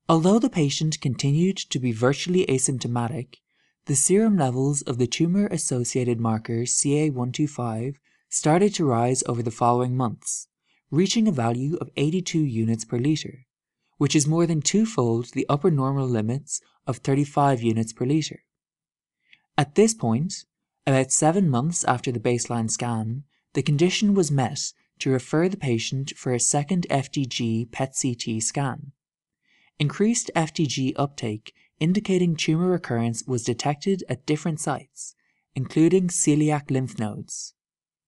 Although the patient continued to be virtually asymptomatic, the serum levels of the tumor-associated marker CA125 started to rise over the following months, reaching a value of 82 units per liter, which is more than twofold the upper normal limits of 35 units per liter. At this point, about 7 months after the baseline scan, the condition was met to refer the patient for a second FDG PET-CT scan. Increased FDG uptake indicating tumor recurrence was detected at different sites, including celiac lymph nodes.